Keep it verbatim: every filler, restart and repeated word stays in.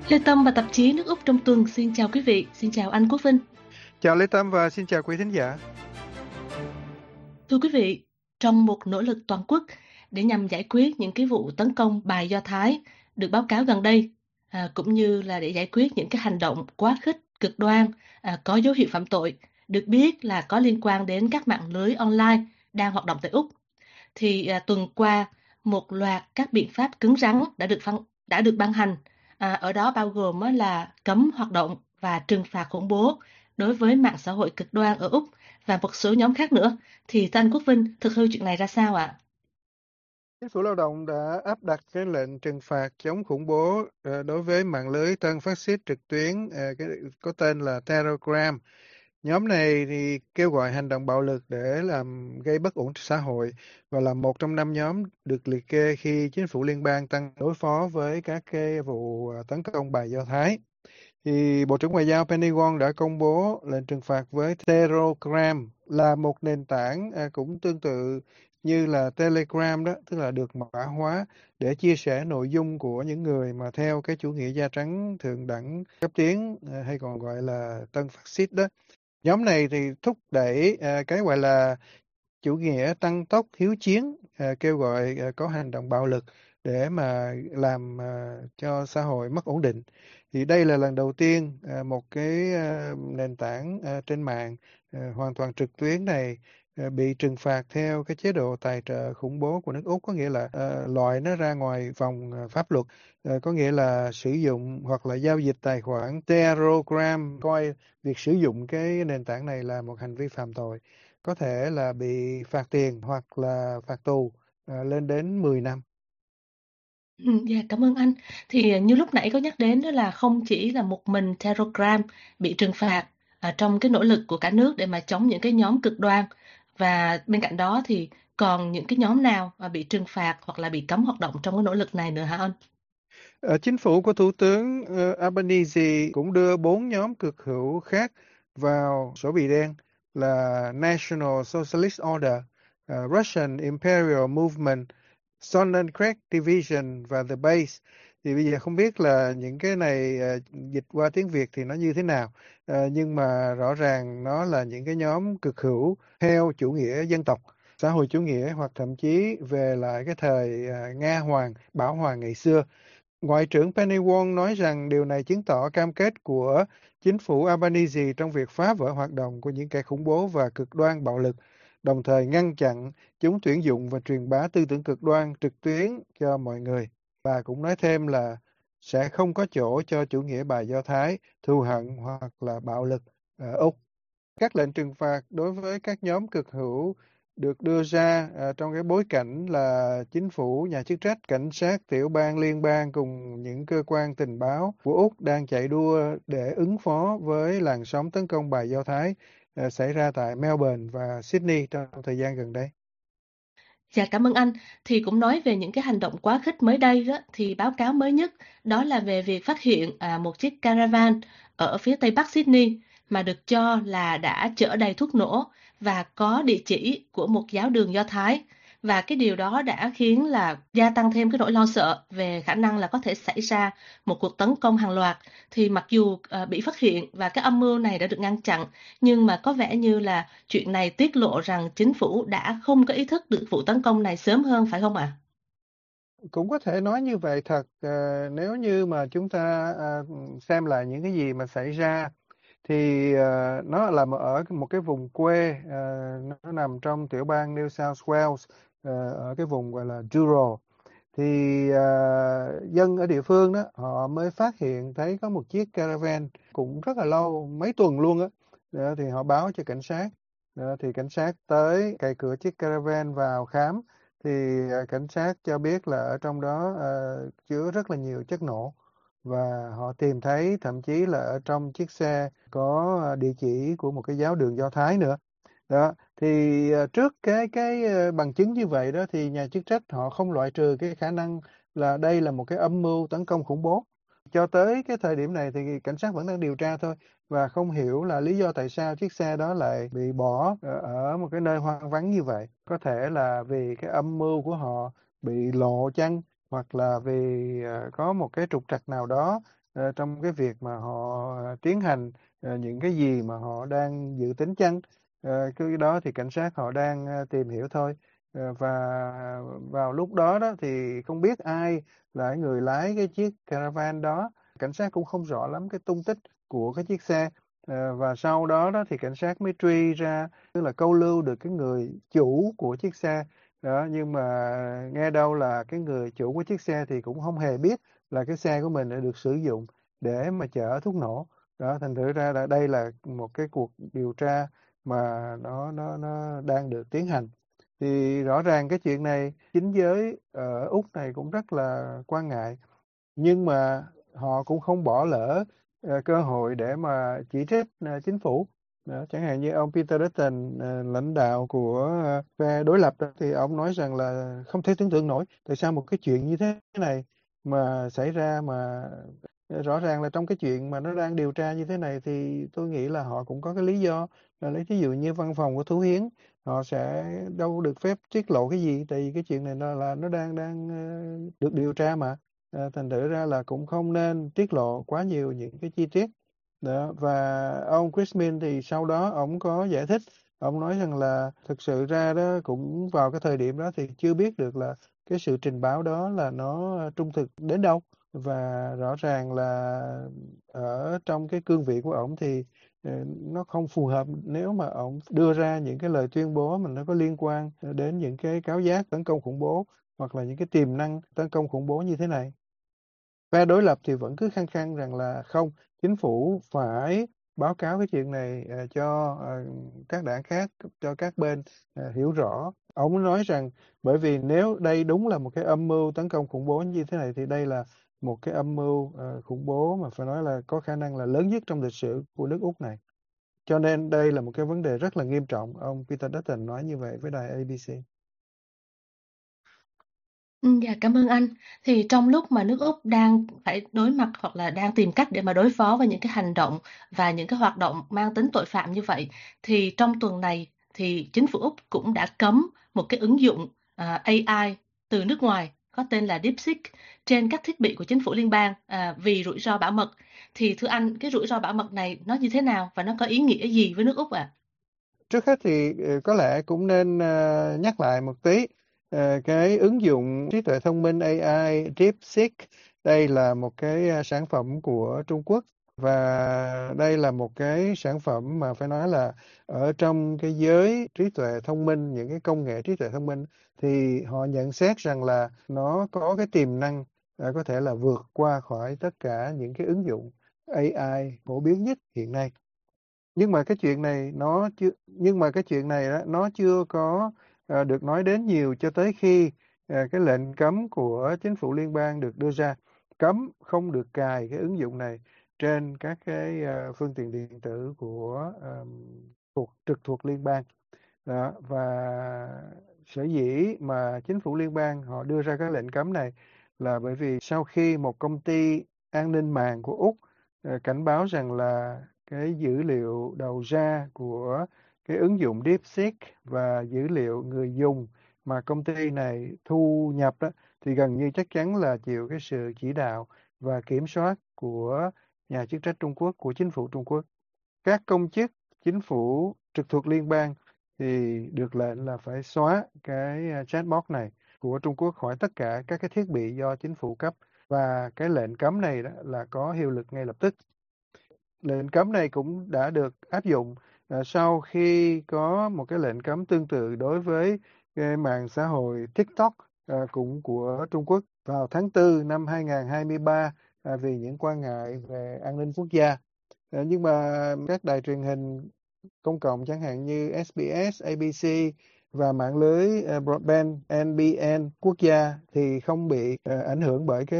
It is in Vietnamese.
Lê Tâm và tạp chí Nước Úc trong tuần xin chào quý vị, xin chào anh Quốc Vinh. Chào Lê Tâm và xin chào quý thính giả. Thưa quý vị, trong một nỗ lực toàn quốc để nhằm giải quyết những cái vụ tấn công bài Do Thái được báo cáo gần đây, à, cũng như là để giải quyết những cái hành động quá khích, cực đoan, à, có dấu hiệu phạm tội, được biết là có liên quan đến các mạng lưới online đang hoạt động tại Úc, thì à, tuần qua một loạt các biện pháp cứng rắn đã được phân, đã được ban hành. À, ở đó bao gồm á là cấm hoạt động và trừng phạt khủng bố đối với mạng xã hội cực đoan ở Úc và một số nhóm khác nữa. Thì Thanh Quốc Vinh thực hư chuyện này ra sao ạ? Chính phủ lao động đã áp đặt cái lệnh trừng phạt chống khủng bố ờ, đối với mạng lưới tân phát xít trực tuyến ờ, cái, có tên là Telegram. Nhóm này thì kêu gọi hành động bạo lực để làm gây bất ổn xã hội và là một trong năm nhóm được liệt kê khi chính phủ liên bang tăng đối phó với các cái vụ ờ, tấn công bài Do Thái. Thì Bộ trưởng Ngoại giao Penny Wong đã công bố lệnh trừng phạt với Telegram, là một nền tảng à, cũng tương tự như là Telegram đó, tức là được mã hóa để chia sẻ nội dung của những người mà theo cái chủ nghĩa da trắng thượng đẳng cấp tiến, à, hay còn gọi là tân phát xít đó. Nhóm này thì thúc đẩy à, cái gọi là chủ nghĩa tăng tốc hiếu chiến, à, kêu gọi à, có hành động bạo lực để mà làm à, cho xã hội mất ổn định. Thì đây là lần đầu tiên à, một cái à, nền tảng à, trên mạng à, hoàn toàn trực tuyến này à, bị trừng phạt theo cái chế độ tài trợ khủng bố của nước Úc, có nghĩa là à, loại nó ra ngoài vòng à, pháp luật. À, có nghĩa là sử dụng hoặc là giao dịch tài khoản Telegram, coi việc sử dụng cái nền tảng này là một hành vi phạm tội, có thể là bị phạt tiền hoặc là phạt tù à, lên đến mười năm. Ừ, dạ, cảm ơn anh. Thì à, như lúc nãy có nhắc đến đó là không chỉ là một mình Telegram bị trừng phạt à, trong cái nỗ lực của cả nước để mà chống những cái nhóm cực đoan, và bên cạnh đó thì còn những cái nhóm nào mà bị trừng phạt hoặc là bị cấm hoạt động trong cái nỗ lực này nữa hả anh? Ờ, Chính phủ của Thủ tướng ờ, Albanese cũng đưa bốn nhóm cực hữu khác vào sổ bị đen là National Socialist Order, ờ, Russian Imperial Movement, Sonnenkirk Division và The Base. Thì bây giờ không biết là những cái này ờ, dịch qua tiếng Việt thì nó như thế nào. Ờ, nhưng mà rõ ràng nó là những cái nhóm cực hữu theo chủ nghĩa dân tộc, xã hội chủ nghĩa, hoặc thậm chí về lại cái thời ờ, Nga Hoàng, Bảo Hoàng ngày xưa. Ngoại trưởng Penny Wong nói rằng điều này chứng tỏ cam kết của chính phủ Albanese trong việc phá vỡ hoạt động của những kẻ khủng bố và cực đoan bạo lực, đồng thời ngăn chặn chúng tuyển dụng và truyền bá tư tưởng cực đoan trực tuyến cho mọi người. Bà cũng nói thêm là sẽ không có chỗ cho chủ nghĩa bài Do Thái, thù hận hoặc là bạo lực ở Úc. Các lệnh trừng phạt đối với các nhóm cực hữu được đưa ra à, trong cái bối cảnh là chính phủ, nhà chức trách, cảnh sát tiểu bang, liên bang cùng những cơ quan tình báo của Úc đang chạy đua để ứng phó với làn sóng tấn công bài Do Thái à, xảy ra tại Melbourne và Sydney trong thời gian gần đây. Dạ, cảm ơn anh. Thì cũng nói về những cái hành động quá khích mới đây đó, thì báo cáo mới nhất đó là về việc phát hiện à, một chiếc caravan ở phía tây bắc Sydney mà được cho là đã chở đầy thuốc nổ và có địa chỉ của một giáo đường Do Thái. Và cái điều đó đã khiến là gia tăng thêm cái nỗi lo sợ về khả năng là có thể xảy ra một cuộc tấn công hàng loạt. Thì mặc dù à, bị phát hiện và cái âm mưu này đã được ngăn chặn, nhưng mà có vẻ như là chuyện này tiết lộ rằng chính phủ đã không có ý thức được vụ tấn công này sớm hơn, phải không ạ? Cũng có thể nói như vậy thật. Ờ, Nếu như mà chúng ta à, xem lại những cái gì mà xảy ra thì ờ, nó là một- ở một cái vùng quê, ờ, nó nằm trong tiểu bang New South Wales, ờ, ở cái vùng gọi là Dural. Thì ờ, dân ở địa phương đó họ mới phát hiện thấy có một chiếc caravan cũng rất là lâu, mấy tuần luôn á. Đó, thì họ báo cho cảnh sát. Đó, thì cảnh sát tới cày cửa chiếc caravan vào khám, thì ờ, cảnh sát cho biết là ở trong đó ờ, chứa rất là nhiều chất nổ, và họ tìm thấy thậm chí là ở trong chiếc xe có ờ, địa chỉ của một cái giáo đường Do Thái nữa. Đó thì ờ, trước cái cái ờ, bằng chứng như vậy đó, thì nhà chức trách họ không loại trừ cái khả năng là đây là một cái âm mưu tấn công khủng bố. Cho tới cái thời điểm này thì cảnh sát vẫn đang điều tra thôi, và không hiểu là lý do tại sao chiếc xe đó lại bị bỏ ở ở một cái nơi hoang vắng như vậy. Có thể là vì cái âm mưu của họ bị lộ chăng, hoặc là vì ờ, có một cái trục trặc nào đó ờ, trong cái việc mà họ tiến hành ờ, những cái gì mà họ đang dự tính chăng? Ờ, cái đó thì cảnh sát họ đang ờ, tìm hiểu thôi. Ờ, và vào lúc đó đó thì không biết ai là người lái cái chiếc caravan đó. Cảnh sát cũng không rõ lắm cái tung tích của cái chiếc xe. Ờ, và sau đó đó thì cảnh sát mới truy ra, tức là câu lưu được cái người chủ của chiếc xe đó. Nhưng mà nghe đâu là cái người chủ của chiếc xe thì cũng không hề biết là cái xe của mình đã được sử dụng để mà chở thuốc nổ đó. Thành thử ra là đây là một cái cuộc điều tra mà nó nó nó đang được tiến hành. Thì rõ ràng cái chuyện này chính giới ở Úc này cũng rất là quan ngại, nhưng mà họ cũng không bỏ lỡ ờ, cơ hội để mà chỉ trích ờ, chính phủ đó. Chẳng hạn như ông Peter Dutton, ờ, lãnh đạo của ờ, phe đối lập đó, thì ông nói rằng là không thể tưởng tượng nổi tại sao một cái chuyện như thế này mà xảy ra, mà ờ, rõ ràng là trong cái chuyện mà nó đang điều tra như thế này thì tôi nghĩ là họ cũng có cái lý do. Là lấy ví dụ như văn phòng của Thủ Hiến, họ sẽ đâu được phép tiết lộ cái gì, tại vì cái chuyện này nó là nó đang đang ờ, được điều tra mà. À, thành thử ra là cũng không nên tiết lộ quá nhiều những cái chi tiết đó. Và ông Chris Min thì sau đó ông có giải thích, ông nói rằng là thực sự ra đó cũng vào cái thời điểm đó thì chưa biết được là cái sự trình báo đó là nó trung thực đến đâu. Và rõ ràng là ở trong cái cương vị của ông thì ờ, nó không phù hợp nếu mà ông đưa ra những cái lời tuyên bố mà nó có liên quan đến những cái cáo giác tấn công khủng bố hoặc là những cái tiềm năng tấn công khủng bố như thế này. Phe đối lập thì vẫn cứ khăng khăng rằng là không, chính phủ phải báo cáo cái chuyện này ờ, cho ờ, các đảng khác, cho các bên ờ, hiểu rõ. Ông nói rằng bởi vì nếu đây đúng là một cái âm mưu tấn công khủng bố như thế này thì đây là một cái âm mưu ờ, khủng bố mà phải nói là có khả năng là lớn nhất trong lịch sử của nước Úc này. Cho nên đây là một cái vấn đề rất là nghiêm trọng. Ông Peter Dutton nói như vậy với đài A B C. Ừ, dạ cảm ơn anh. Thì trong lúc mà nước Úc đang phải đối mặt hoặc là đang tìm cách để mà đối phó với những cái hành động và những cái hoạt động mang tính tội phạm như vậy, thì trong tuần này thì chính phủ Úc cũng đã cấm một cái ứng dụng à, A I từ nước ngoài có tên là DeepSeek trên các thiết bị của chính phủ liên bang à, vì rủi ro bảo mật. Thì thưa anh, cái rủi ro bảo mật này nó như thế nào và nó có ý nghĩa gì với nước Úc ạ? Trước hết thì ờ, có lẽ cũng nên ờ, nhắc lại một tí. Ờ, cái ứng dụng trí tuệ thông minh A I DeepSeek, đây là một cái ờ, sản phẩm của Trung Quốc, và đây là một cái sản phẩm mà phải nói là ở trong cái giới trí tuệ thông minh, những cái công nghệ trí tuệ thông minh thì họ nhận xét rằng là nó có cái tiềm năng ờ, có thể là vượt qua khỏi tất cả những cái ứng dụng A I phổ biến nhất hiện nay. Nhưng mà cái chuyện này nó chưa nhưng mà cái chuyện này đó, nó chưa có ờ, được nói đến nhiều cho tới khi ờ, cái lệnh cấm của chính phủ liên bang được đưa ra, cấm không được cài cái ứng dụng này trên các cái ờ, phương tiện điện tử của ờ, thuộc trực thuộc liên bang đó. Và sở dĩ mà chính phủ liên bang họ đưa ra cái lệnh cấm này là bởi vì sau khi một công ty an ninh mạng của Úc ờ, cảnh báo rằng là cái dữ liệu đầu ra của cái ứng dụng DeepSeek và dữ liệu người dùng mà công ty này thu nhập đó, thì gần như chắc chắn là chịu cái sự chỉ đạo và kiểm soát của nhà chức trách Trung Quốc, của chính phủ Trung Quốc. Các công chức chính phủ trực thuộc liên bang thì được lệnh là phải xóa cái à, chatbot này của Trung Quốc khỏi tất cả các cái thiết bị do chính phủ cấp, và cái lệnh cấm này đó là có hiệu lực ngay lập tức. Lệnh cấm này cũng đã được áp dụng à, sau khi có một cái lệnh cấm tương tự đối với cái mạng xã hội TikTok à, cũng của Trung Quốc vào tháng tư năm hai nghìn không trăm hai mươi ba à, vì những quan ngại về an ninh quốc gia. À, nhưng mà các đài truyền hình công cộng chẳng hạn như ét bê ét, A B C và mạng lưới uh, broadband N B N quốc gia thì không bị uh, ảnh hưởng bởi cái